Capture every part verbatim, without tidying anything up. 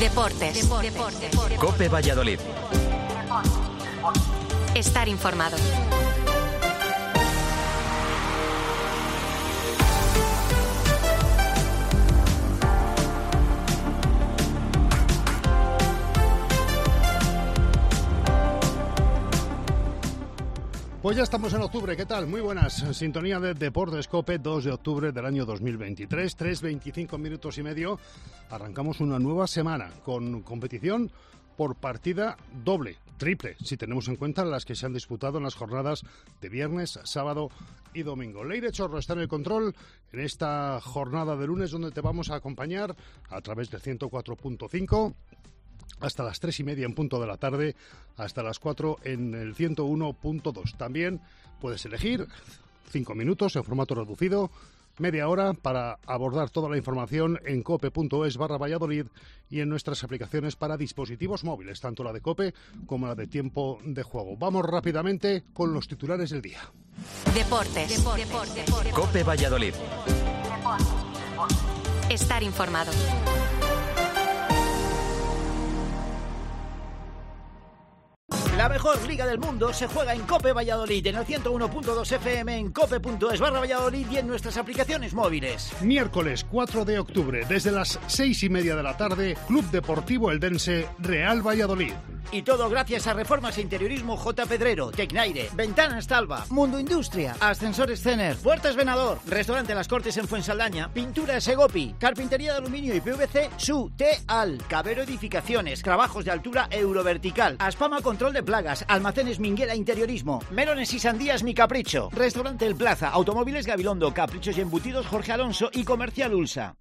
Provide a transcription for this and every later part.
Deportes. Deportes. Deportes. COPE Valladolid. Estar informado. Pues ya estamos en octubre, ¿qué tal? Muy buenas. Sintonía de Deportes COPE, dos de octubre del año dos mil veintitrés, tres veinticinco minutos y medio. Arrancamos una nueva semana con competición por partida doble, triple, si tenemos en cuenta las que se han disputado en las jornadas de viernes, sábado y domingo. Leire Chorro está en el control en esta jornada de lunes, donde te vamos a acompañar a través del ciento cuatro punto cinco. Hasta las tres y media en punto de la tarde, hasta las cuatro en el ciento uno punto dos. También puedes elegir cinco minutos en formato reducido, media hora para abordar toda la información en cope.es barra Valladolid y en nuestras aplicaciones para dispositivos móviles, tanto la de COPE como la de Tiempo de Juego. Vamos rápidamente con los titulares del día. Deportes. Deportes. Deportes. COPE Valladolid. Estar informado. La mejor liga del mundo se juega en COPE Valladolid, en el ciento uno punto dos F M, en cope.es barra Valladolid y en nuestras aplicaciones móviles. Miércoles cuatro de octubre, desde las seis y media de la tarde, Club Deportivo Eldense, Real Valladolid. Y todo gracias a Reformas e Interiorismo J. Pedrero, Tecnaire, Ventanas Talva, Mundo Industria, Ascensores Cener, Puertas Venador, Restaurante Las Cortes en Fuensaldaña, Pintura Segopi, Carpintería de Aluminio y P V C, Su Teal, Cabero Edificaciones, Trabajos de Altura Eurovertical, Aspama Control de Plagas, Almacenes Minguela Interiorismo, Melones y Sandías Mi Capricho, Restaurante El Plaza, Automóviles Gabilondo, Caprichos y Embutidos Jorge Alonso y Comercial Ulsa.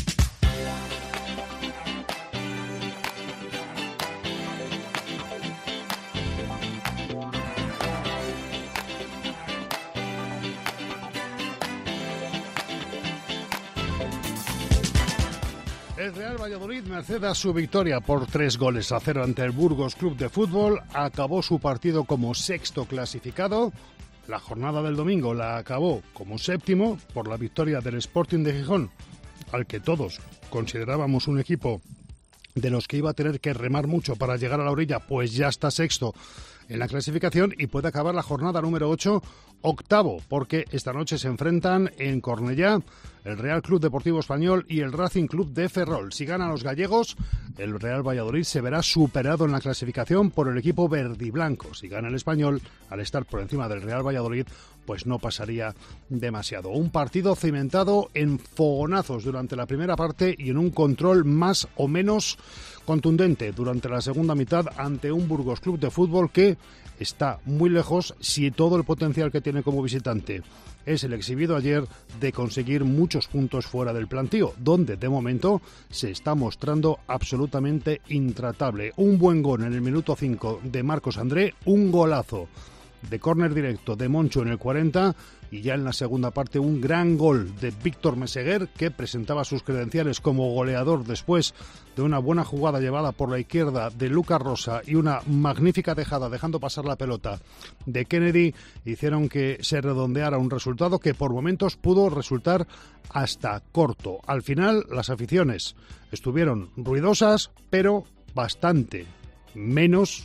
El Real Valladolid, merced a su victoria por tres goles a cero ante el Burgos Club de Fútbol, acabó su partido como sexto clasificado. La jornada del domingo la acabó como séptimo por la victoria del Sporting de Gijón, al que todos considerábamos un equipo de los que iba a tener que remar mucho para llegar a la orilla, pues ya está sexto en la clasificación y puede acabar la jornada número ocho octavo, porque esta noche se enfrentan en Cornellá el Real Club Deportivo Español y el Racing Club de Ferrol. Si ganan los gallegos, el Real Valladolid se verá superado en la clasificación por el equipo verdiblanco. Si gana el Español, al estar por encima del Real Valladolid, pues no pasaría demasiado. Un partido cimentado en fogonazos durante la primera parte y en un control más o menos contundente durante la segunda mitad ante un Burgos Club de Fútbol que está muy lejos, si todo el potencial que tiene como visitante es el exhibido ayer, de conseguir muchos puntos fuera del plantío, donde de momento se está mostrando absolutamente intratable. Un buen gol en el minuto cinco de Marcos André, un golazo de córner directo de Moncho en el cuarenta y ya en la segunda parte un gran gol de Víctor Meseguer, que presentaba sus credenciales como goleador después de una buena jugada llevada por la izquierda de Lucas Rosa y una magnífica dejada dejando pasar la pelota de Kennedy, hicieron que se redondeara un resultado que por momentos pudo resultar hasta corto. Al final las aficiones estuvieron ruidosas, pero bastante menos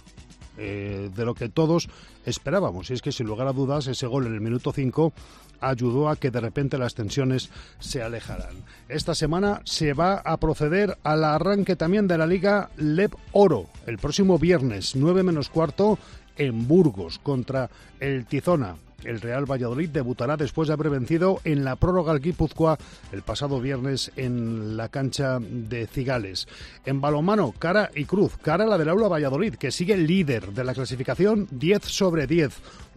Eh, de lo que todos esperábamos. Y es que sin lugar a dudas ese gol en el minuto cinco ayudó a que de repente las tensiones se alejaran. Esta semana se va a proceder al arranque también de la Liga Leb Oro el próximo viernes nueve menos cuarto en Burgos contra el Tizona. El Real Valladolid debutará después de haber vencido en la prórroga al Guipúzcoa el pasado viernes en la cancha de Cigales. En balonmano, cara y cruz. Cara la del Aula Valladolid, que sigue líder de la clasificación, diez sobre diez.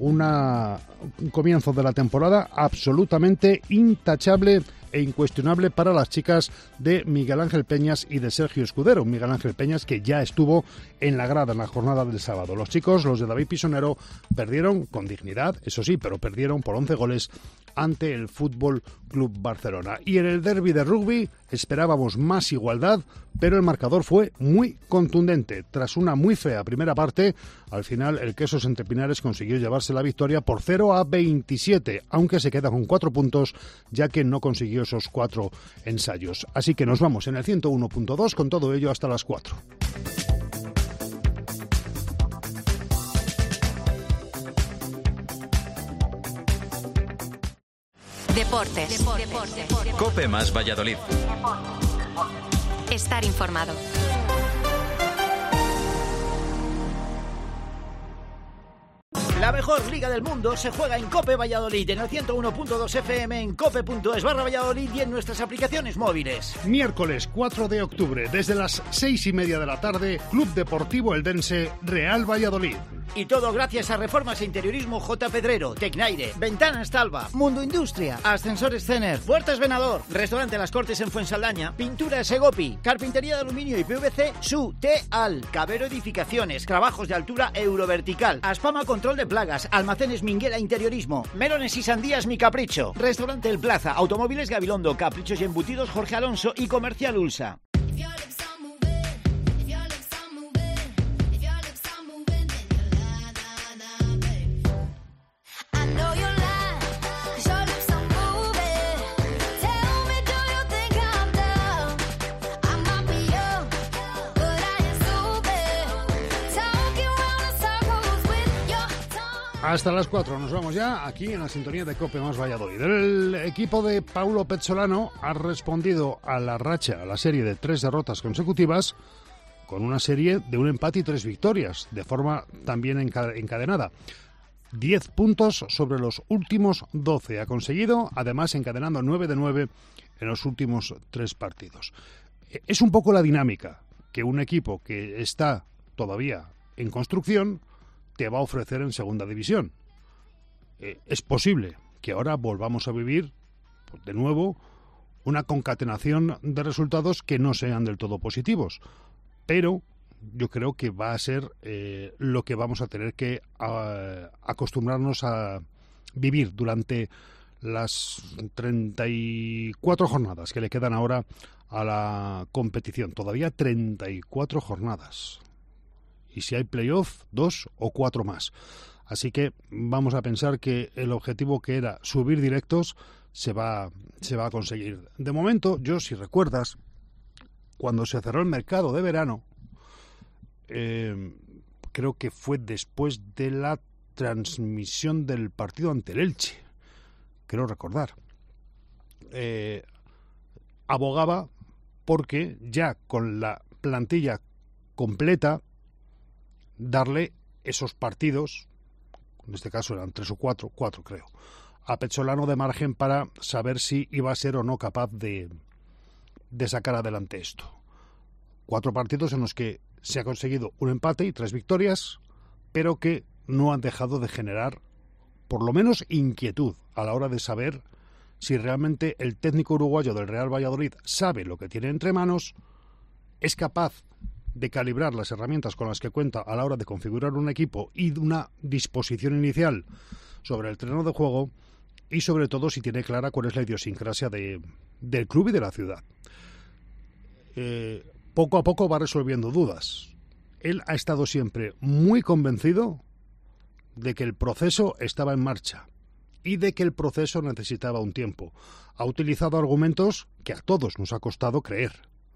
Una, un comienzo de la temporada absolutamente intachable e incuestionable para las chicas de Miguel Ángel Peñas y de Sergio Escudero. Miguel Ángel Peñas, que ya estuvo en la grada en la jornada del sábado. Los chicos, los de David Pisonero, perdieron con dignidad, eso sí, pero perdieron por once goles ante el Fútbol Club Barcelona. Y en el derbi de rugby esperábamos más igualdad, pero el marcador fue muy contundente. Tras una muy fea primera parte, al final el Quesos Entre Pinares consiguió llevarse la victoria por cero a veintisiete, aunque se queda con cuatro puntos, ya que no consiguió consiguió esos cuatro ensayos. Así que nos vamos en el ciento uno punto dos con todo ello hasta las cuatro. Deportes. Deportes. COPE más Valladolid. Estar informado. La mejor liga del mundo se juega en COPE Valladolid, en el ciento uno punto dos F M, en cope punto es barra Valladolid y en nuestras aplicaciones móviles. Miércoles cuatro de octubre, desde las seis y media de la tarde, Club Deportivo Eldense Real Valladolid. Y todo gracias a Reformas e Interiorismo J. Pedrero, Tecnaire, Ventanas Talva, Mundo Industria, Ascensores Cener, Puertas Venador, Restaurante Las Cortes en Fuensaldaña, Pintura Segopi, Carpintería de Aluminio y P V C Su Teal, Cabero Edificaciones, Trabajos de Altura Eurovertical, Aspama Control de Plagas, Almacenes Minguela Interiorismo, Melones y Sandías Mi Capricho, Restaurante El Plaza, Automóviles Gabilondo, Caprichos y Embutidos Jorge Alonso y Comercial Ulsa. Hasta las cuatro, nos vamos ya aquí en la sintonía de COPE más Valladolid. El equipo de Paulo Pezzolano ha respondido a la racha, a la serie de tres derrotas consecutivas, con una serie de un empate y tres victorias, de forma también encadenada. Diez puntos sobre los últimos doce ha conseguido, además encadenando nueve de nueve en los últimos tres partidos. Es un poco la dinámica que un equipo que está todavía en construcción te va a ofrecer en segunda división. Eh, es posible que ahora volvamos a vivir, pues, de nuevo, una concatenación de resultados que no sean del todo positivos, pero yo creo que va a ser eh, lo que vamos a tener que a, acostumbrarnos a vivir durante las treinta y cuatro jornadas que le quedan ahora a la competición. Todavía treinta y cuatro jornadas. Y si hay playoff, dos o cuatro más. Así que vamos a pensar que el objetivo que era subir directos se va, se va a conseguir. De momento, yo, si recuerdas, cuando se cerró el mercado de verano, eh, creo que fue después de la transmisión del partido ante el Elche, creo recordar, eh, abogaba porque ya con la plantilla completa, darle esos partidos, en este caso eran tres o cuatro, cuatro creo, a Pezzolano de margen para saber si iba a ser o no capaz de, de sacar adelante esto. Cuatro partidos en los que se ha conseguido un empate y tres victorias, pero que no han dejado de generar, por lo menos, inquietud a la hora de saber si realmente el técnico uruguayo del Real Valladolid sabe lo que tiene entre manos, es capaz de calibrar las herramientas con las que cuenta a la hora de configurar un equipo y de una disposición inicial sobre el terreno de juego, y sobre todo si tiene clara cuál es la idiosincrasia de, del club y de la ciudad. Eh, poco a poco va resolviendo dudas. Él ha estado siempre muy convencido de que el proceso estaba en marcha y de que el proceso necesitaba un tiempo. Ha utilizado argumentos que a todos nos ha costado creer.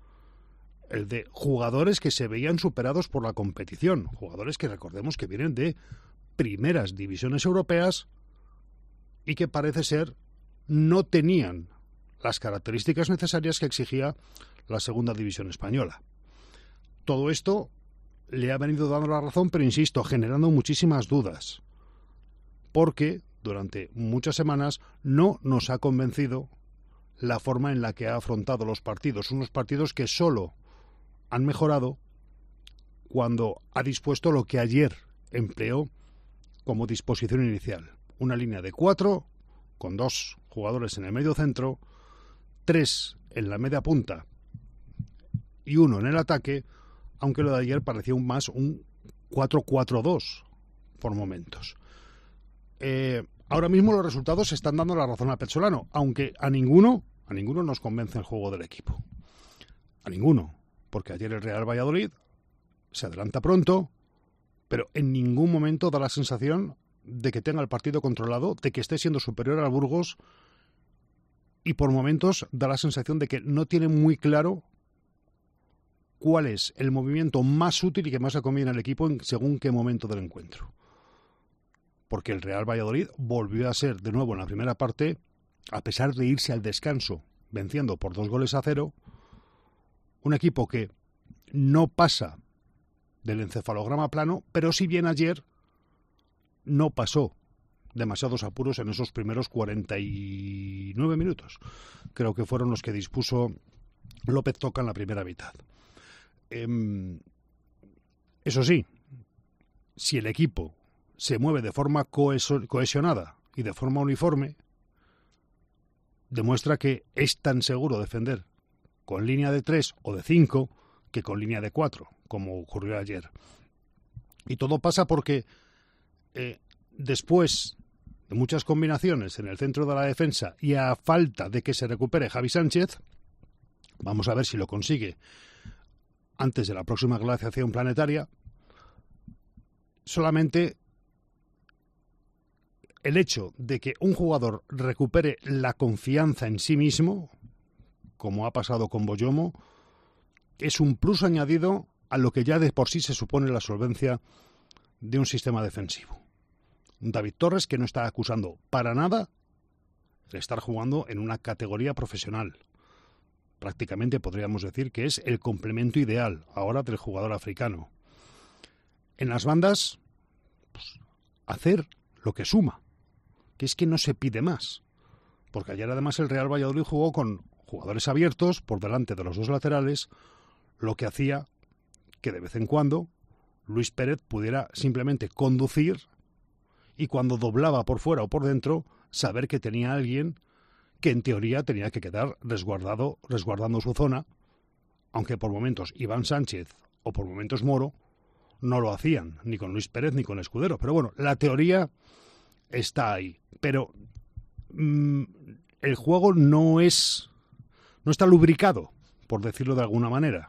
El de jugadores que se veían superados por la competición, jugadores que recordemos que vienen de primeras divisiones europeas y que parece ser no tenían las características necesarias que exigía la segunda división española. Todo esto le ha venido dando la razón, pero insisto, generando muchísimas dudas, porque durante muchas semanas no nos ha convencido la forma en la que ha afrontado los partidos, unos partidos que solo han mejorado cuando ha dispuesto lo que ayer empleó como disposición inicial. Una línea de cuatro, con dos jugadores en el medio centro, tres en la media punta y uno en el ataque, aunque lo de ayer parecía un más un cuatro cuatro dos por momentos. Eh, ahora mismo los resultados están dando la razón a Pezzolano, aunque a ninguno, a ninguno nos convence el juego del equipo. A ninguno. Porque ayer el Real Valladolid se adelanta pronto, pero en ningún momento da la sensación de que tenga el partido controlado, de que esté siendo superior al Burgos y por momentos da la sensación de que no tiene muy claro cuál es el movimiento más útil y que más le conviene al equipo en según qué momento del encuentro. Porque el Real Valladolid volvió a ser de nuevo en la primera parte, a pesar de irse al descanso venciendo por dos goles a cero, un equipo que no pasa del encefalograma plano, pero si bien ayer no pasó demasiados apuros en esos primeros cuarenta y nueve minutos. Creo que fueron los que dispuso López Toca en la primera mitad. Eh, eso sí, si el equipo se mueve de forma coheso- cohesionada y de forma uniforme, demuestra que es tan seguro defender con línea de tres o de cinco que con línea de cuatro, como ocurrió ayer. Y todo pasa porque eh, después de muchas combinaciones en el centro de la defensa y a falta de que se recupere Javi Sánchez, vamos a ver si lo consigue antes de la próxima glaciación planetaria, solamente el hecho de que un jugador recupere la confianza en sí mismo, como ha pasado con Boyomo, es un plus añadido a lo que ya de por sí se supone la solvencia de un sistema defensivo. Un David Torres que no está acusando para nada de estar jugando en una categoría profesional. Prácticamente podríamos decir que es el complemento ideal ahora del jugador africano. En las bandas, pues, hacer lo que suma, que es que no se pide más. Porque ayer además el Real Valladolid jugó con jugadores abiertos por delante de los dos laterales, lo que hacía que de vez en cuando Luis Pérez pudiera simplemente conducir y cuando doblaba por fuera o por dentro, saber que tenía a alguien que en teoría tenía que quedar resguardado, resguardando su zona, aunque por momentos Iván Sánchez o por momentos Moro no lo hacían, ni con Luis Pérez ni con Escudero. Pero bueno, la teoría está ahí. Pero mmm, el juego no es, no está lubricado, por decirlo de alguna manera.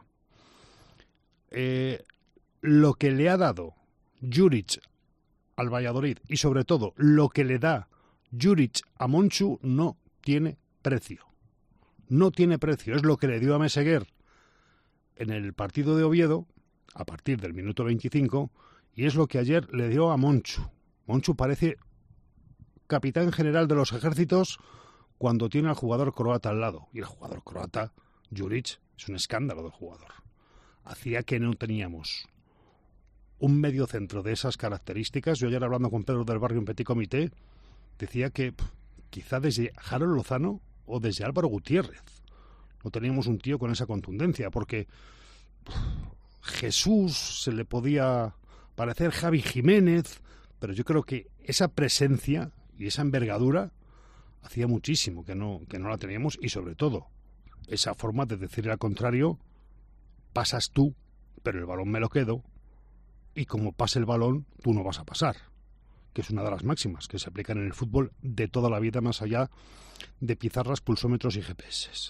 Eh, lo que le ha dado Juric al Valladolid y sobre todo lo que le da Juric a Monchu no tiene precio. No tiene precio. Es lo que le dio a Meseguer en el partido de Oviedo a partir del minuto veinticinco y es lo que ayer le dio a Monchu. Monchu parece capitán general de los ejércitos cuando tiene al jugador croata al lado. Y el jugador croata, Juric, es un escándalo de jugador. Hacía que no teníamos un medio centro de esas características. Yo ayer hablando con Pedro del Barrio en Petit Comité, decía que pff, quizá desde Harold Lozano o desde Álvaro Gutiérrez no teníamos un tío con esa contundencia, porque pff, Jesús se le podía parecer Javi Jiménez, pero yo creo que esa presencia y esa envergadura hacía muchísimo que no, que no la teníamos, y sobre todo esa forma de decirle al contrario: pasas tú, pero el balón me lo quedo, y como pase el balón, tú no vas a pasar, que es una de las máximas que se aplican en el fútbol de toda la vida, más allá de pizarras, pulsómetros y G P S.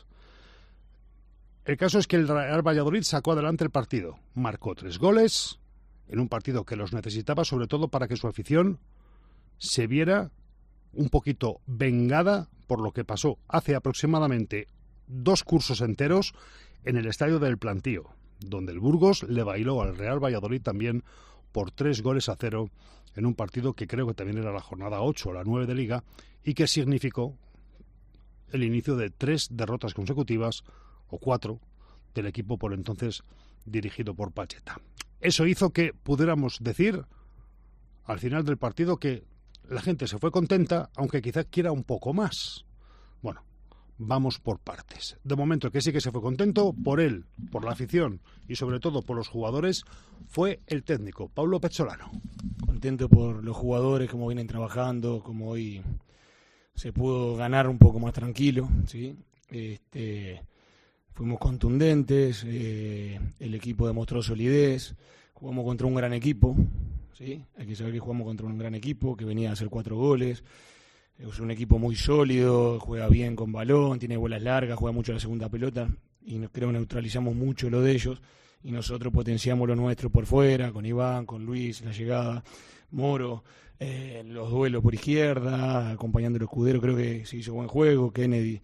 El caso es que el Real Valladolid sacó adelante el partido, marcó tres goles, en un partido que los necesitaba, sobre todo para que su afición se viera un poquito vengada por lo que pasó hace aproximadamente dos cursos enteros en el estadio del Plantío, donde el Burgos le bailó al Real Valladolid también por tres goles a cero en un partido que creo que también era la jornada ocho o la nueve de Liga y que significó el inicio de tres derrotas consecutivas o cuatro del equipo por entonces dirigido por Pacheta. Eso hizo que pudiéramos decir al final del partido que la gente se fue contenta, aunque quizás quiera un poco más. Bueno, vamos por partes. De momento, que sí que se fue contento por él, por la afición y sobre todo por los jugadores, fue el técnico, Paulo Pezzolano. Contento por los jugadores, cómo vienen trabajando, cómo hoy se pudo ganar un poco más tranquilo, ¿sí? Este, fuimos contundentes, eh, el equipo demostró solidez, jugamos contra un gran equipo, ¿sí? Hay que saber que jugamos contra un gran equipo que venía a hacer cuatro goles. Es un equipo muy sólido, juega bien con balón, tiene bolas largas, juega mucho la segunda pelota y nos, creo que neutralizamos mucho lo de ellos y nosotros potenciamos lo nuestro por fuera, con Iván, con Luis, la llegada, Moro, eh, los duelos por izquierda, acompañando al Escudero, creo que se hizo buen juego, Kennedy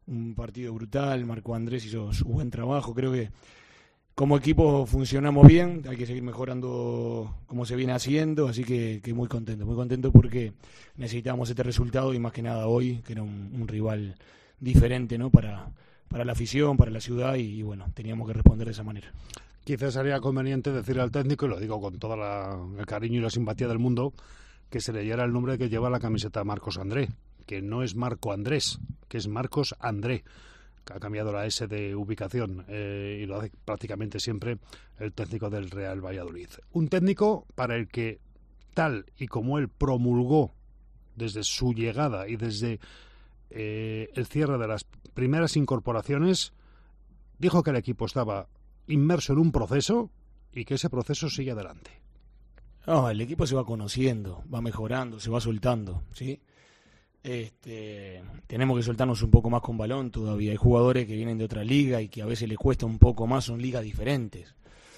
un partido brutal, Marco Andrés hizo su buen trabajo, creo que como equipo funcionamos bien, hay que seguir mejorando como se viene haciendo, así que, que muy contento, muy contento porque necesitábamos este resultado y más que nada hoy, que era un, un rival diferente, ¿no? para, para la afición, para la ciudad y, y bueno, teníamos que responder de esa manera. Quizás sería conveniente decirle al técnico, y lo digo con todo el cariño y la simpatía del mundo, que se leyera el nombre que lleva la camiseta Marcos André, que no es Marco Andrés, que es Marcos André, que ha cambiado la S de ubicación eh, y lo hace prácticamente siempre el técnico del Real Valladolid. Un técnico para el que, tal y como él promulgó desde su llegada y desde eh, el cierre de las primeras incorporaciones, dijo que el equipo estaba inmerso en un proceso y que ese proceso sigue adelante. No, el equipo se va conociendo, va mejorando, se va soltando, ¿sí? Este, tenemos que soltarnos un poco más con balón todavía. Hay jugadores que vienen de otra liga y que a veces les cuesta un poco más, son ligas diferentes.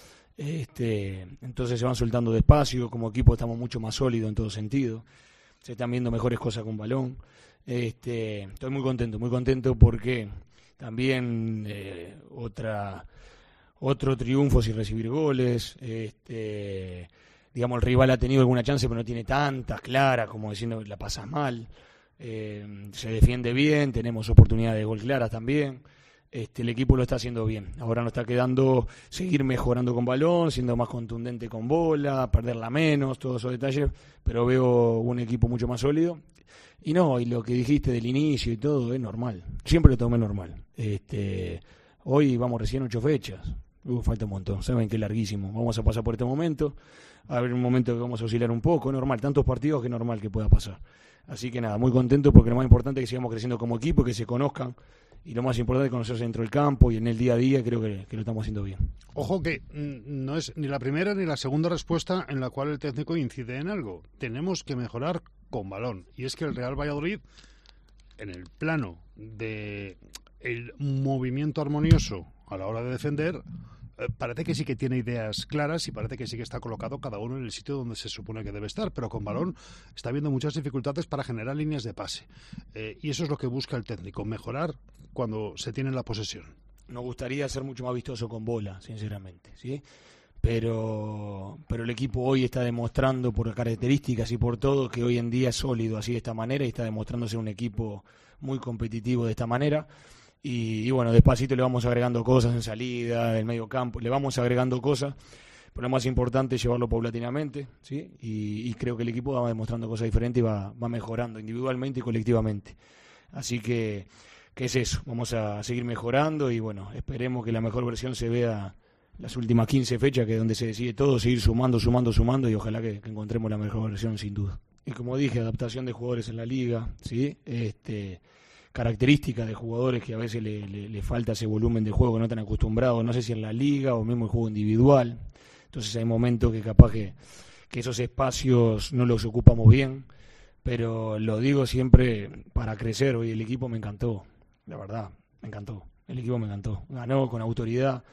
Este, entonces se van soltando despacio, como equipo estamos mucho más sólidos en todo sentido. Se están viendo mejores cosas con balón. Este, estoy muy contento, muy contento porque también eh, otra... Otro triunfo sin recibir goles, este, digamos el rival ha tenido alguna chance pero no tiene tantas claras, como diciendo la pasas mal, eh, se defiende bien, tenemos oportunidades de gol claras también, este, el equipo lo está haciendo bien, ahora nos está quedando seguir mejorando con balón, siendo más contundente con bola, perderla menos, todos esos detalles, pero veo un equipo mucho más sólido. Y no, y lo que dijiste del inicio y todo es normal, siempre lo tomé normal. Este, hoy vamos recién ocho fechas. Uh, falta un montón, saben que es larguísimo. Vamos a pasar por este momento, a haber un momento que vamos a oscilar un poco, es normal, tantos partidos que es normal que pueda pasar. Así que nada, muy contento porque lo más importante es que sigamos creciendo como equipo, que se conozcan y lo más importante es conocerse dentro del campo y en el día a día creo que, que lo estamos haciendo bien. Ojo que mm, no es ni la primera ni la segunda respuesta en la cual el técnico incide en algo. Tenemos que mejorar con balón y es que el Real Valladolid en el plano de el movimiento armonioso a la hora de defender, eh, parece que sí que tiene ideas claras y parece que sí que está colocado cada uno en el sitio donde se supone que debe estar, pero con balón está habiendo muchas dificultades para generar líneas de pase. Eh, y eso es lo que busca el técnico, mejorar cuando se tiene la posesión. Nos gustaría ser mucho más vistoso con bola, sinceramente, ¿sí? Pero, pero el equipo hoy está demostrando por características y por todo que hoy en día es sólido así de esta manera y está demostrando ser un equipo muy competitivo de esta manera. Y, y bueno, despacito le vamos agregando cosas en salida, en medio campo, le vamos agregando cosas, pero lo más importante es llevarlo paulatinamente, ¿sí? Y, y creo que el equipo va demostrando cosas diferentes y va, va mejorando individualmente y colectivamente. Así que, que es eso, vamos a seguir mejorando y bueno, esperemos que la mejor versión se vea las últimas quince fechas, que es donde se decide todo, seguir sumando, sumando, sumando y ojalá que, que encontremos la mejor versión sin duda. Y como dije, adaptación de jugadores en la liga, ¿sí? Este... características de jugadores que a veces le, le, le falta ese volumen de juego que no están acostumbrados, no sé si en la liga o mismo el juego individual. Entonces hay momentos que capaz que, que esos espacios no los ocupamos bien, pero lo digo siempre para crecer. Hoy el equipo me encantó, la verdad, me encantó, el equipo me encantó, ganó con autoridad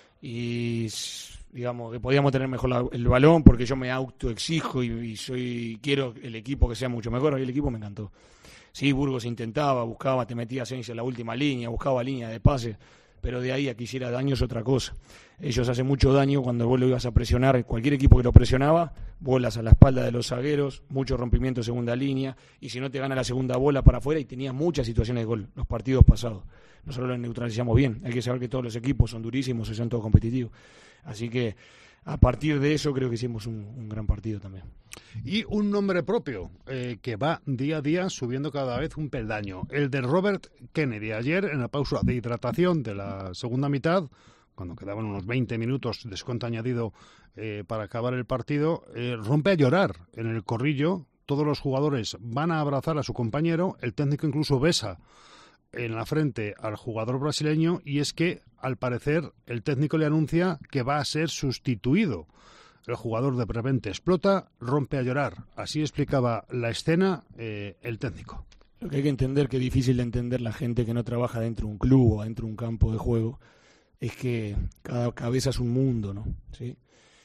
y digamos que podíamos tener mejor la, el balón porque yo me autoexijo y, y soy quiero el equipo que sea mucho mejor. Hoy el equipo me encantó. Sí, Burgos intentaba, buscaba, te metía Asensio en la última línea, buscaba línea de pase, pero de ahí a que hiciera daño es otra cosa. Ellos hacen mucho daño cuando vos lo ibas a presionar, cualquier equipo que lo presionaba, bolas a la espalda de los zagueros, mucho rompimiento de segunda línea, y si no te gana la segunda bola para afuera, y tenías muchas situaciones de gol, los partidos pasados. Nosotros los neutralizamos bien, hay que saber que todos los equipos son durísimos y son todos competitivos. Así que a partir de eso creo que hicimos un, un gran partido también. Y un nombre propio eh, que va día a día subiendo cada vez un peldaño, el de Robert Kennedy. Ayer, en la pausa de hidratación de la segunda mitad, cuando quedaban unos veinte minutos descuento añadido eh, para acabar el partido, eh, rompe a llorar en el corrillo. Todos los jugadores van a abrazar a su compañero, el técnico incluso besa en la frente al jugador brasileño, y es que, al parecer, el técnico le anuncia que va a ser sustituido. El jugador de repente explota, rompe a llorar. Así explicaba la escena eh, el técnico. Lo que hay que entender, que es difícil de entender la gente que no trabaja dentro de un club o dentro de un campo de juego, es que cada cabeza es un mundo, ¿no? ¿Sí?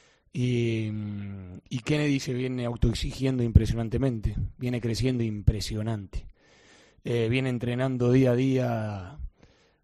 Y, y Kennedy se viene autoexigiendo impresionantemente, viene creciendo impresionante. Eh, viene entrenando día a día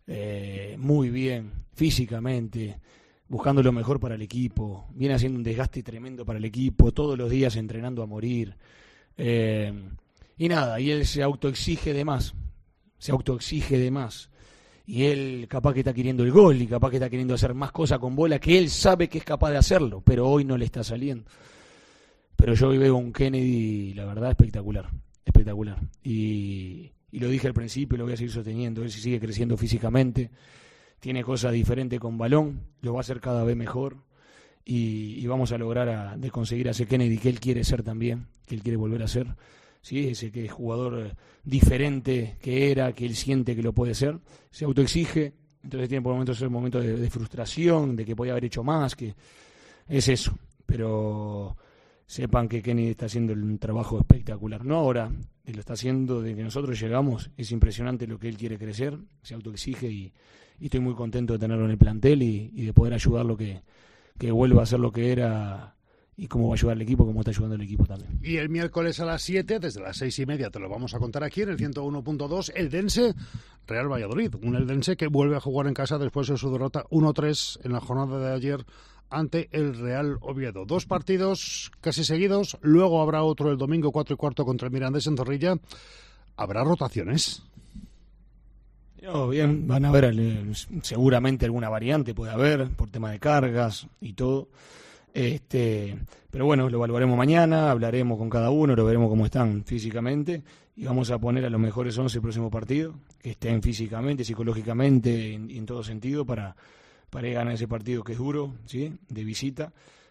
eh, muy bien, físicamente, buscando lo mejor para el equipo, viene haciendo un desgaste tremendo para el equipo, todos los días entrenando a morir, eh, y nada, y él se autoexige de más, se autoexige de más, y él capaz que está queriendo el gol, y capaz que está queriendo hacer más cosas con bola, que él sabe que es capaz de hacerlo, pero hoy no le está saliendo. Pero yo hoy veo un Kennedy, la verdad, espectacular, espectacular, y, y lo dije al principio, lo voy a seguir sosteniendo, él sigue creciendo físicamente, tiene cosas diferentes con balón, lo va a hacer cada vez mejor y, y vamos a lograr a, de conseguir a ese Kennedy que él quiere ser también, que él quiere volver a ser, ¿sí? Ese que es jugador diferente que era, que él siente que lo puede ser, se autoexige, entonces tiene por momentos un momento de, de frustración, de que podía haber hecho más, que es eso, pero sepan que Kennedy está haciendo un trabajo espectacular, no ahora, él lo está haciendo desde que nosotros llegamos, es impresionante lo que él quiere crecer, se autoexige y y estoy muy contento de tenerlo en el plantel y, y de poder ayudarlo que, que vuelva a ser lo que era y cómo va a ayudar al equipo, cómo está ayudando el equipo también. Y el miércoles a las siete, desde las seis y media, te lo vamos a contar aquí en el ciento uno punto dos, Eldense, Real Valladolid. Un Eldense que vuelve a jugar en casa después de su derrota uno tres en la jornada de ayer ante el Real Oviedo. Dos partidos casi seguidos, luego habrá otro el domingo cuatro y cuarto contra el Mirandés en Zorrilla. ¿Habrá rotaciones? No, bien, van a haber eh, seguramente alguna variante, puede haber, por tema de cargas y todo. Este, pero bueno, lo evaluaremos mañana, hablaremos con cada uno, lo veremos cómo están físicamente y vamos a poner a los mejores once el próximo partido, que estén físicamente, psicológicamente y en, en todo sentido para, para ganar ese partido que es duro, ¿sí? De visita.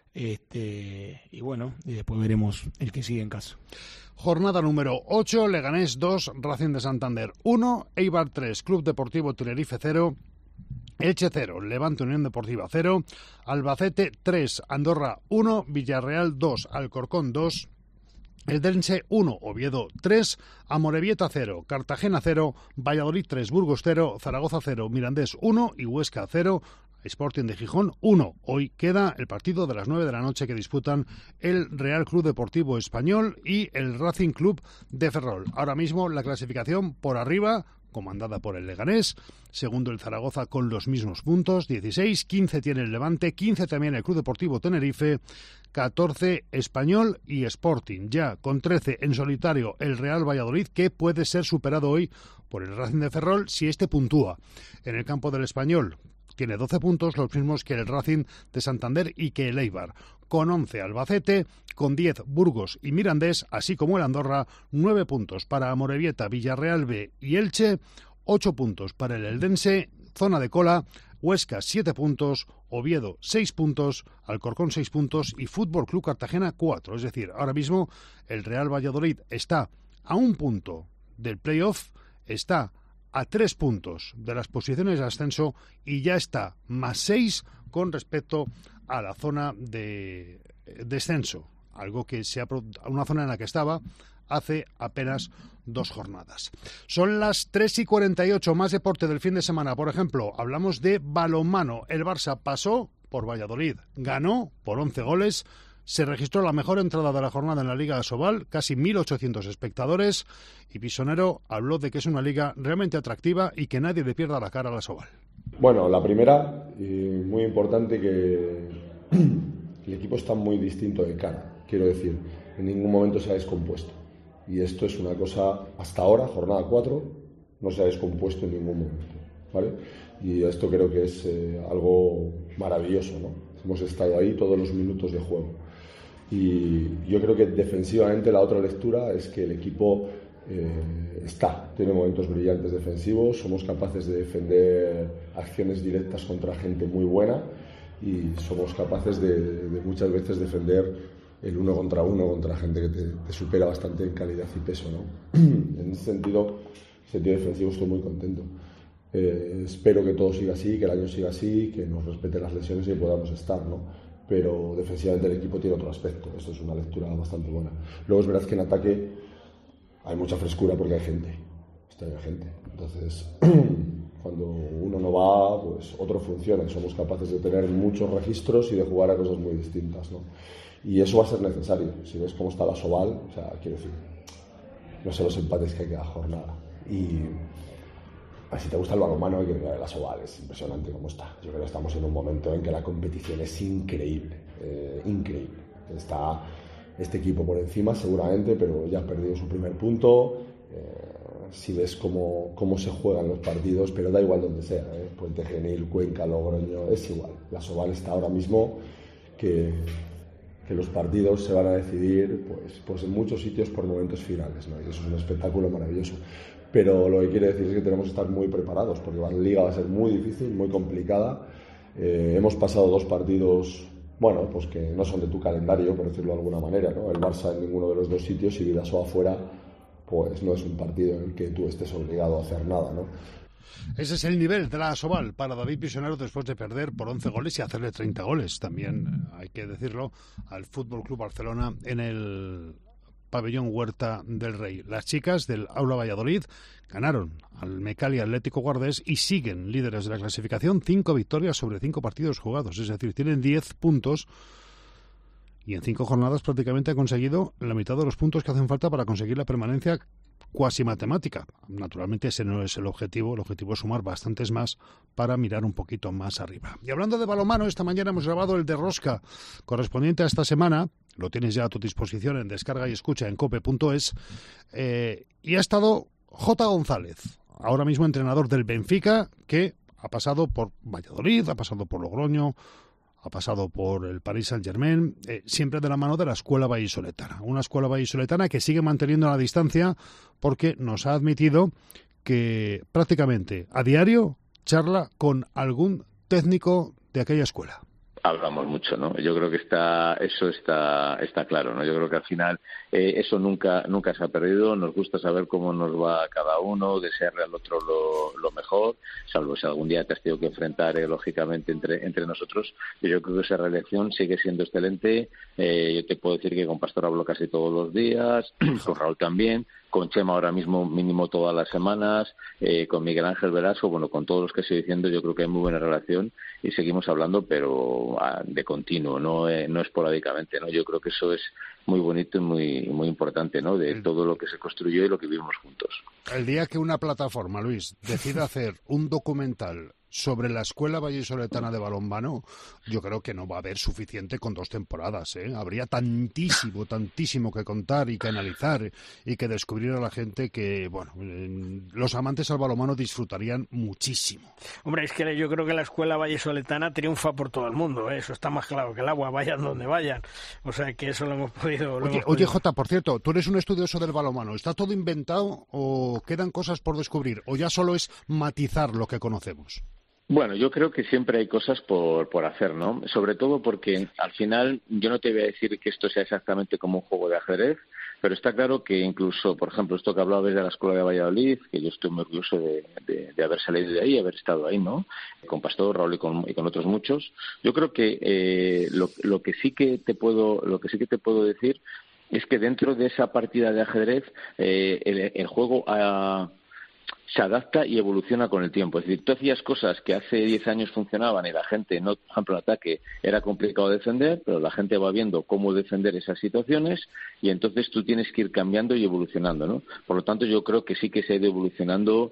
Este, y bueno, y después veremos el que sigue en casa. Jornada número ocho, Leganés dos, Racing de Santander uno, Eibar tres, Club Deportivo Tenerife cero, Elche cero, Levante Unión Deportiva cero, Albacete tres, Andorra uno, Villarreal dos, Alcorcón dos, Eldense uno, Oviedo tres, Amorebieta cero, Cartagena cero, Valladolid tres, Burgos cero, Zaragoza cero, Mirandés uno y Huesca cero, Sporting de Gijón uno. Hoy queda el partido de las nueve de la noche que disputan el Real Club Deportivo Español y el Racing Club de Ferrol. Ahora mismo la clasificación por arriba, comandada por el Leganés, segundo el Zaragoza con los mismos puntos, dieciséis, quince tiene el Levante, quince también el Club Deportivo Tenerife, catorce Español y Sporting. Ya con trece en solitario el Real Valladolid, que puede ser superado hoy por el Racing de Ferrol si este puntúa. En el campo del Español tiene doce puntos, los mismos que el Racing de Santander y que el Eibar. Con once Albacete, con diez Burgos y Mirandés, así como el Andorra, nueve puntos para Amorebieta, Villarreal B y Elche, ocho puntos para el Eldense, zona de cola, Huesca siete puntos, Oviedo seis puntos, Alcorcón seis puntos y Fútbol Club Cartagena cuatro. Es decir, ahora mismo el Real Valladolid está a un punto del playoff, está a tres puntos de las posiciones de ascenso y ya está más seis con respecto a la zona de descenso, algo que se ha una zona en la que estaba hace apenas dos jornadas. Son las tres y cuarenta y ocho, más deporte del fin de semana. Por ejemplo, hablamos de balonmano. El Barça pasó por Valladolid, ganó por once goles. Se registró la mejor entrada de la jornada en la Liga Asobal, casi mil ochocientos espectadores, y Pisonero habló de que es una liga realmente atractiva y que nadie le pierda la cara a la Asobal. Bueno, la primera, y muy importante, que el equipo está muy distinto de cara, quiero decir, en ningún momento se ha descompuesto. Y esto es una cosa, hasta ahora, jornada cuatro, no se ha descompuesto en ningún momento, ¿vale? Y esto creo que es eh, algo maravilloso, ¿no? Hemos estado ahí todos los minutos de juego. Y yo creo que defensivamente la otra lectura es que el equipo eh, está, tiene momentos brillantes defensivos, somos capaces de defender acciones directas contra gente muy buena y somos capaces de, de muchas veces defender el uno contra uno contra gente que te, te supera bastante en calidad y peso, ¿no? En ese sentido, sentido defensivo estoy muy contento. Eh, espero que todo siga así, que el año siga así, que nos respeten las lesiones y que podamos estar, ¿no? Pero defensivamente el equipo tiene otro aspecto, esto es una lectura bastante buena. Luego es verdad que en ataque hay mucha frescura porque hay gente, está hay gente, entonces cuando uno no va, pues otro funciona y somos capaces de tener muchos registros y de jugar a cosas muy distintas, ¿no? Y eso va a ser necesario, si ves cómo está la Asobal, o sea, quiero decir, no sé los empates que hay cada jornada y Si te gusta el balonmano hay que mirar la Asobal, es impresionante cómo está. Yo creo que estamos en un momento en que la competición es increíble, eh, increíble. Está este equipo por encima seguramente, pero ya ha perdido su primer punto. Eh, si ves cómo, cómo se juegan los partidos, pero da igual donde sea, ¿eh? Puente Genil, Cuenca, Logroño, es igual. La Asobal está ahora mismo que, que los partidos se van a decidir pues, pues en muchos sitios por momentos finales, ¿no? Y eso es un espectáculo maravilloso. Pero lo que quiere decir es que tenemos que estar muy preparados, porque la liga va a ser muy difícil, muy complicada. Eh, hemos pasado dos partidos, bueno, pues que no son de tu calendario, por decirlo de alguna manera, ¿no? El Barça en ninguno de los dos sitios y Vidasoa afuera, pues no es un partido en el que tú estés obligado a hacer nada, ¿no? Ese es el nivel de la Asobal para David Pisonero después de perder por once goles y hacerle treinta goles. También hay que decirlo al F C Barcelona en el Pabellón Huerta del Rey. Las chicas del Aula Valladolid ganaron al Mecali Atlético Guardés y siguen líderes de la clasificación, cinco victorias sobre cinco partidos jugados, es decir, tienen diez puntos y en cinco jornadas prácticamente han conseguido la mitad de los puntos que hacen falta para conseguir la permanencia cuasi matemática. Naturalmente ese no es el objetivo, el objetivo es sumar bastantes más para mirar un poquito más arriba. Y hablando de balonmano, esta mañana hemos grabado el de Rosca correspondiente a esta semana, lo tienes ya a tu disposición en descarga y escucha en cope punto es, eh, y ha estado J. González, ahora mismo entrenador del Benfica, que ha pasado por Valladolid, ha pasado por Logroño, ha pasado por el Paris Saint-Germain, eh, siempre de la mano de la escuela vallisoletana. Una escuela vallisoletana que sigue manteniendo la distancia porque nos ha admitido que prácticamente a diario charla con algún técnico de aquella escuela. Hablamos mucho, ¿no? Yo creo que está, eso está, está claro, ¿no? Yo creo que al final eh, eso nunca, nunca se ha perdido. Nos gusta saber cómo nos va cada uno, desearle al otro lo, lo mejor, salvo si algún día te has tenido que enfrentar eh, lógicamente entre, entre nosotros. Yo creo que esa relación sigue siendo excelente. Eh, yo te puedo decir que con Pastor hablo casi todos los días, con Raúl también, con Chema ahora mismo mínimo todas las semanas, eh, con Miguel Ángel Velasco, bueno, con todos los que estoy diciendo, yo creo que hay muy buena relación y seguimos hablando, pero a, de continuo, no, eh, no esporádicamente, ¿no? Yo creo que eso es muy bonito y muy, muy importante, ¿no? De todo lo que se construyó y lo que vivimos juntos. El día que una plataforma, Luis, decida hacer un documental sobre la Escuela Vallisoletana de Balonmano, yo creo que no va a haber suficiente con dos temporadas, ¿eh? Habría tantísimo, tantísimo que contar y que analizar y que descubrir a la gente que, bueno, los amantes al balonmano disfrutarían muchísimo. Hombre, es que yo creo que la Escuela Vallisoletana triunfa por todo el mundo, ¿eh? Eso está más claro que el agua, vayan donde vayan. O sea, que eso lo hemos podido... Lo oye, hemos oye podido. Jota, por cierto, tú eres un estudioso del balonmano. ¿Está todo inventado o quedan cosas por descubrir? ¿O ya solo es matizar lo que conocemos? Bueno, yo creo que siempre hay cosas por, por hacer, ¿no? Sobre todo porque al final yo no te voy a decir que esto sea exactamente como un juego de ajedrez, pero está claro que incluso, por ejemplo, esto que hablabas de la Escuela de Valladolid, que yo estoy muy orgulloso de, de, de haber salido de ahí, haber estado ahí, ¿no? Con Pastor, Raúl y con, y con otros muchos. Yo creo que eh, lo, lo que sí que te puedo, lo que sí que te puedo decir es que dentro de esa partida de ajedrez eh, el, el juego ha se adapta y evoluciona con el tiempo. Es decir, tú hacías cosas que hace diez años funcionaban y la gente, no, por ejemplo, el ataque era complicado defender, pero la gente va viendo cómo defender esas situaciones y entonces tú tienes que ir cambiando y evolucionando, ¿no? Por lo tanto, yo creo que sí que se ha ido evolucionando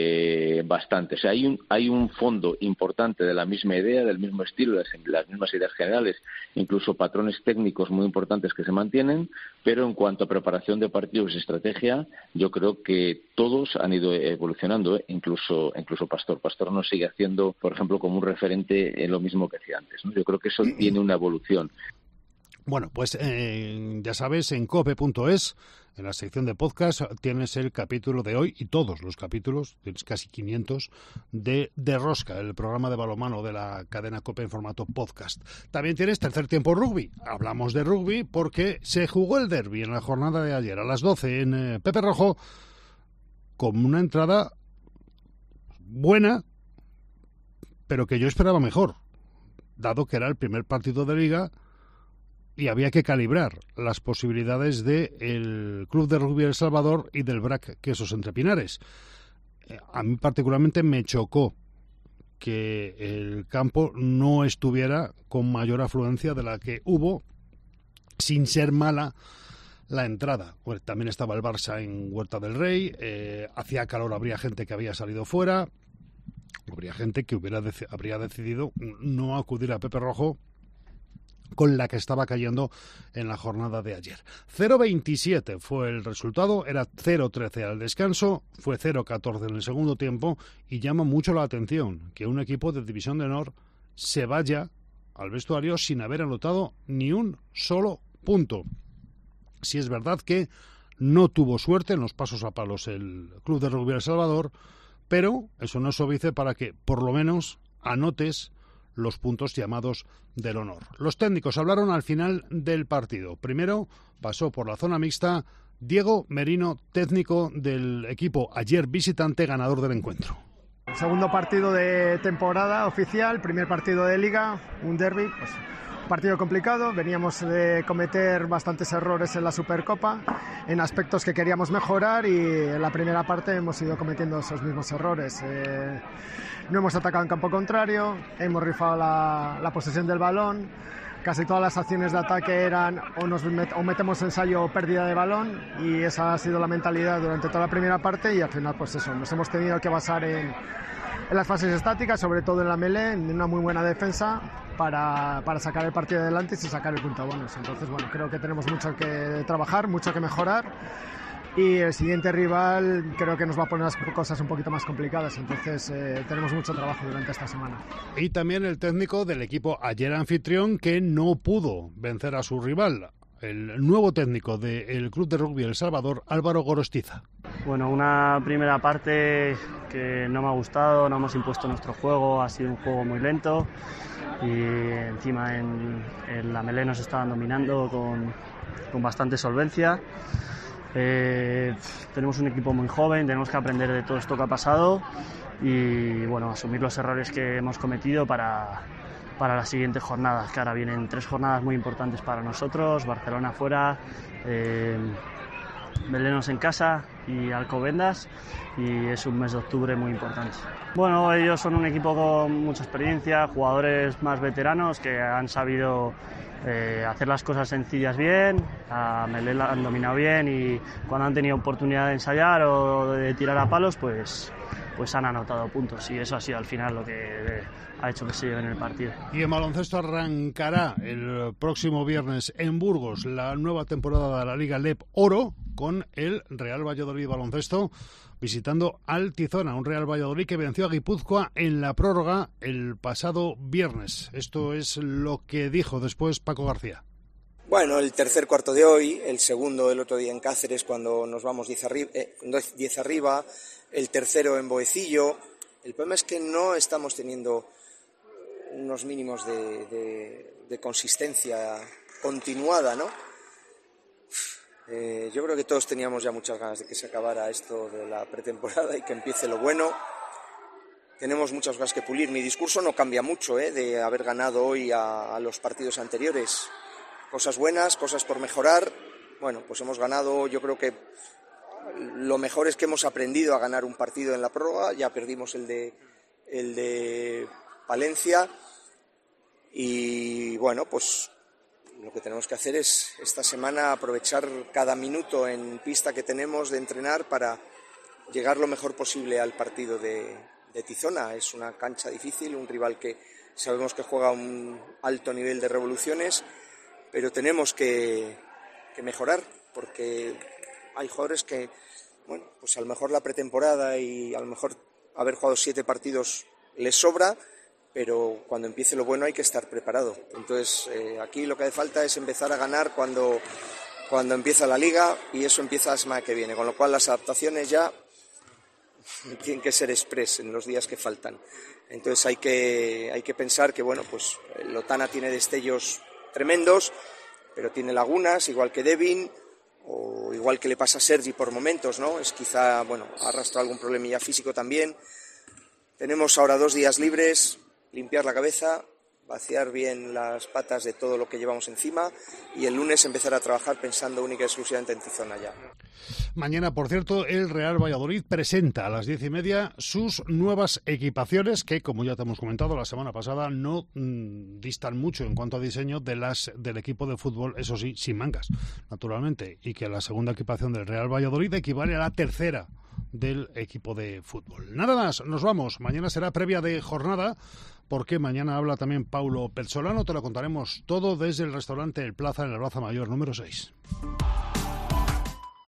eh, bastante. O sea, hay un, hay un fondo importante de la misma idea, del mismo estilo, las, las mismas ideas generales, incluso patrones técnicos muy importantes que se mantienen, pero en cuanto a preparación de partidos y estrategia, yo creo que todos han ido evolucionando, ¿eh? incluso incluso Pastor. Pastor nos sigue haciendo, por ejemplo, como un referente en lo mismo que hacía antes, ¿no? Yo creo que eso tiene una evolución. Bueno, pues eh, ya sabes, en cope punto es, en la sección de podcast, tienes el capítulo de hoy y todos los capítulos, tienes casi quinientos, de, de Rosca, el programa de balonmano de la cadena COPE en formato podcast. También tienes Tercer Tiempo Rugby. Hablamos de rugby porque se jugó el derbi en la jornada de ayer a las doce en eh, Pepe Rojo, con una entrada buena, pero que yo esperaba mejor, dado que era el primer partido de liga y había que calibrar las posibilidades del Club de Rugby El Salvador y del B R A C Quesos Entre Pinares. A mí particularmente me chocó que el campo no estuviera con mayor afluencia de la que hubo, sin ser mala la entrada. Bueno, también estaba el Barça en Huerta del Rey, eh, hacía calor, habría gente que había salido fuera, habría gente que hubiera dec- habría decidido no acudir a Pepe Rojo con la que estaba cayendo en la jornada de ayer. cero veintisiete fue el resultado, era cero trece al descanso, fue cero catorce en el segundo tiempo, y llama mucho la atención que un equipo de División de Honor se vaya al vestuario sin haber anotado ni un solo punto. Si es verdad que no tuvo suerte en los pasos a palos el Club de Rugby El Salvador, pero eso no es óbice para que por lo menos anotes los puntos llamados del honor. Los técnicos hablaron al final del partido. Primero pasó por la zona mixta Diego Merino, técnico del equipo ayer visitante, ganador del encuentro. Segundo partido de temporada oficial, primer partido de liga, un derbi, pues partido complicado. Veníamos de cometer bastantes errores en la Supercopa, en aspectos que queríamos mejorar, y en la primera parte hemos ido cometiendo esos mismos errores. Eh, no hemos atacado en campo contrario, hemos rifado la, la posesión del balón. Casi todas las acciones de ataque eran o nos met, o metemos ensayo o pérdida de balón, y esa ha sido la mentalidad durante toda la primera parte, y al final pues eso, nos hemos tenido que basar en, en las fases estáticas, sobre todo en la melee, en una muy buena defensa para, para sacar el partido adelante y sacar el punto bonus. Entonces bueno, creo que tenemos mucho que trabajar, mucho que mejorar, y el siguiente rival creo que nos va a poner las cosas un poquito más complicadas. Entonces eh, tenemos mucho trabajo durante esta semana. Y también el técnico del equipo ayer anfitrión, que no pudo vencer a su rival, el nuevo técnico del Club de Rugby El Salvador, Álvaro Gorostiza. Bueno, una primera parte que no me ha gustado, no hemos impuesto nuestro juego, ha sido un juego muy lento, y encima en, en la melee nos estaban dominando con, con bastante solvencia. Eh, tenemos un equipo muy joven, tenemos que aprender de todo esto que ha pasado y bueno, asumir los errores que hemos cometido para, para las siguientes jornadas, que ahora vienen tres jornadas muy importantes para nosotros: Barcelona fuera, eh, Belenos en casa y Alcobendas, y es un mes de octubre muy importante. Bueno, ellos son un equipo con mucha experiencia, jugadores más veteranos que han sabido Eh, hacer las cosas sencillas bien, a Melé la han dominado bien, y cuando han tenido oportunidad de ensayar o de tirar a palos, pues, pues han anotado puntos, y eso ha sido al final lo que ha hecho que se lleven el partido. Y en baloncesto arrancará el próximo viernes en Burgos la nueva temporada de la Liga L E P Oro, con el Real Valladolid Baloncesto visitando al Tizona, un Real Valladolid que venció a Guipúzcoa en la prórroga el pasado viernes. Esto es lo que dijo después Paco García. Bueno, el tercer cuarto de hoy, el segundo el otro día en Cáceres cuando nos vamos diez arriba, eh, diez arriba, el tercero en Boecillo. El problema es que no estamos teniendo unos mínimos de, de, de consistencia continuada, ¿no? Eh, yo creo que todos teníamos ya muchas ganas de que se acabara esto de la pretemporada y que empiece lo bueno. Tenemos muchas cosas que pulir. Mi discurso no cambia mucho, ¿eh? De haber ganado hoy a, a los partidos anteriores. Cosas buenas, cosas por mejorar. Bueno, pues hemos ganado. Yo creo que lo mejor es que hemos aprendido a ganar un partido en la prórroga. Ya perdimos el de, el de Palencia. Y bueno, pues lo que tenemos que hacer es esta semana aprovechar cada minuto en pista que tenemos de entrenar para llegar lo mejor posible al partido de, de Tizona. Es una cancha difícil, un rival que sabemos que juega a un alto nivel de revoluciones, pero tenemos que, que mejorar, porque hay jugadores que, bueno, pues a lo mejor la pretemporada y a lo mejor haber jugado siete partidos les sobra, pero cuando empiece lo bueno hay que estar preparado. Entonces eh, aquí lo que hace falta es empezar a ganar cuando, cuando empieza la liga, y eso empieza la semana que viene, con lo cual las adaptaciones ya tienen que ser express en los días que faltan. Entonces hay que, hay que pensar que bueno, pues Lotana tiene destellos tremendos, pero tiene lagunas, igual que Devin, o igual que le pasa a Sergi por momentos, ¿no? Es quizá, bueno, ha arrastrado algún problemilla físico también. Tenemos ahora dos días libres, limpiar la cabeza, vaciar bien las patas de todo lo que llevamos encima y el lunes empezar a trabajar pensando única y exclusivamente en Tizona ya. Mañana, por cierto, el Real Valladolid presenta a las diez y media sus nuevas equipaciones que, como ya te hemos comentado la semana pasada, no mmm, distan mucho en cuanto a diseño de las del equipo de fútbol, eso sí, sin mangas, naturalmente, y que la segunda equipación del Real Valladolid equivale a la tercera del equipo de fútbol. Nada más, nos vamos. Mañana será previa de jornada, porque mañana habla también Paulo Pezzolano. Te lo contaremos todo desde el restaurante El Plaza en la Plaza Mayor número seis.